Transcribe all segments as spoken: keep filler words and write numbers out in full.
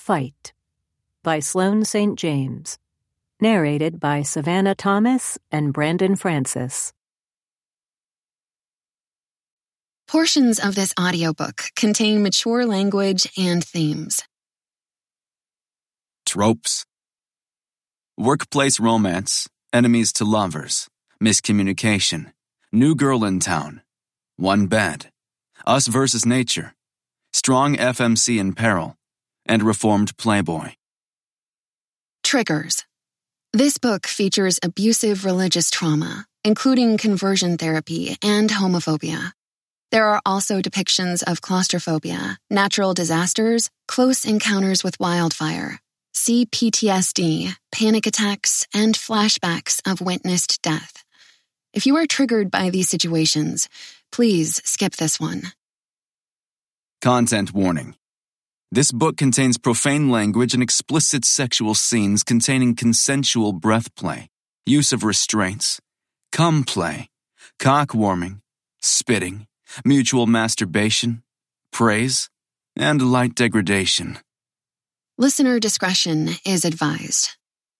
Fight by Sloane Saint James. Narrated by Savannah Thomas and Brandon Francis. Portions of this audiobook contain mature language and themes. Tropes. Workplace romance, enemies to lovers, miscommunication, new girl in town, one bed, us versus nature, strong F M C in peril, and reformed playboy. Triggers. This book features abusive religious trauma, including conversion therapy and homophobia. There are also depictions of claustrophobia, natural disasters, close encounters with wildfire, C P T S D, panic attacks, and flashbacks of witnessed death. If you are triggered by these situations, please skip this one. Content warning. This book contains profane language and explicit sexual scenes containing consensual breath play, use of restraints, cum play, cock warming, spitting, mutual masturbation, praise, and light degradation. Listener discretion is advised.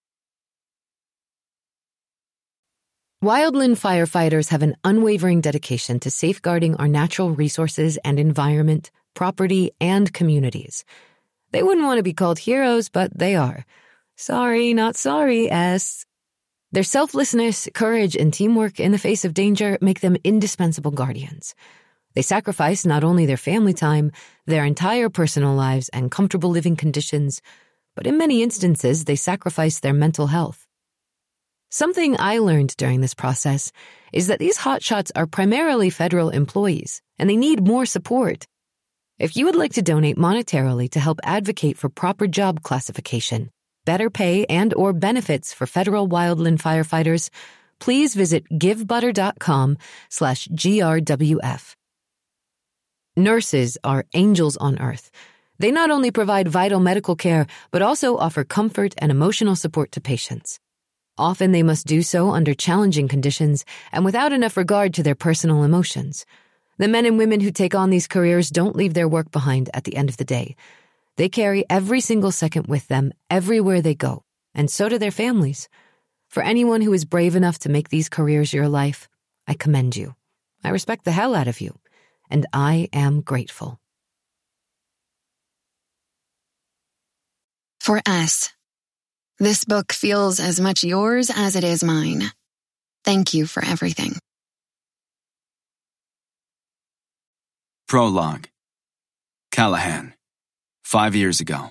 Wildland firefighters have an unwavering dedication to safeguarding our natural resources and environment, property, and communities. They wouldn't want to be called heroes, but they are. Sorry, not sorry, S. Their selflessness, courage, and teamwork in the face of danger make them indispensable guardians. They sacrifice not only their family time, their entire personal lives and comfortable living conditions, but in many instances, they sacrifice their mental health. Something I learned during this process is that these hotshots are primarily federal employees, and they need more support. If you would like to donate monetarily to help advocate for proper job classification, better pay, and or benefits for federal wildland firefighters, please visit givebutter.com slash GRWF. Nurses are angels on earth. They not only provide vital medical care, but also offer comfort and emotional support to patients. Often they must do so under challenging conditions and without enough regard to their personal emotions. The men and women who take on these careers don't leave their work behind at the end of the day. They carry every single second with them everywhere they go, and so do their families. For anyone who is brave enough to make these careers your life, I commend you. I respect the hell out of you, and I am grateful. For S. This book feels as much yours as it is mine. Thank you for everything. Prologue. Callahan. Five years ago.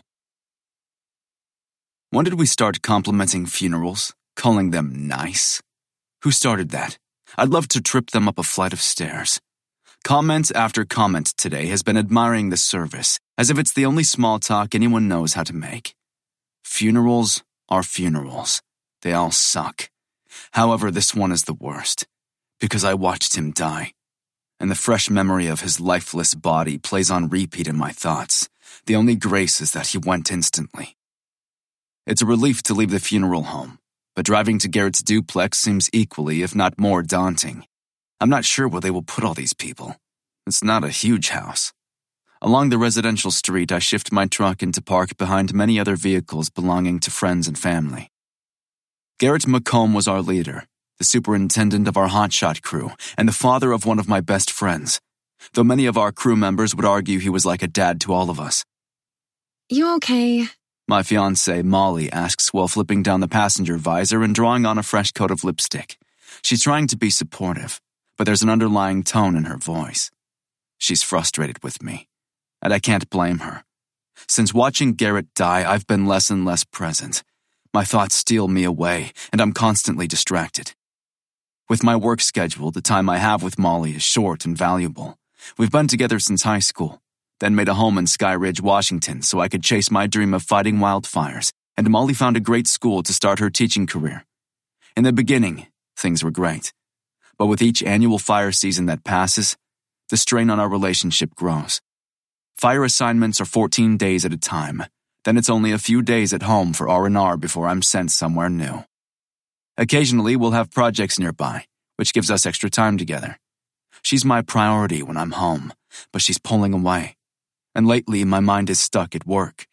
When did we start complimenting funerals, calling them nice? Who started that? I'd love to trip them up a flight of stairs. Comment after comment today has been admiring the service, as if it's the only small talk anyone knows how to make. Funerals are funerals. They all suck. However, this one is the worst, because I watched him die. And the fresh memory of his lifeless body plays on repeat in my thoughts. The only grace is that he went instantly. It's a relief to leave the funeral home, but driving to Garrett's duplex seems equally, if not more, daunting. I'm not sure where they will put all these people. It's not a huge house. Along the residential street, I shift my truck into park behind many other vehicles belonging to friends and family. Garrett McComb was our leader, the superintendent of our hotshot crew, and the father of one of my best friends, though many of our crew members would argue he was like a dad to all of us. You okay? My fiancée, Molly, asks while flipping down the passenger visor and drawing on a fresh coat of lipstick. She's trying to be supportive, but there's an underlying tone in her voice. She's frustrated with me, and I can't blame her. Since watching Garrett die, I've been less and less present. My thoughts steal me away, and I'm constantly distracted. With my work schedule, the time I have with Molly is short and valuable. We've been together since high school, then made a home in Sky Ridge, Washington, so I could chase my dream of fighting wildfires, and Molly found a great school to start her teaching career. In the beginning, things were great. But with each annual fire season that passes, the strain on our relationship grows. Fire assignments are fourteen days at a time. Then it's only a few days at home for R and R before I'm sent somewhere new. Occasionally, we'll have projects nearby, which gives us extra time together. She's my priority when I'm home, but she's pulling away. And lately, my mind is stuck at work.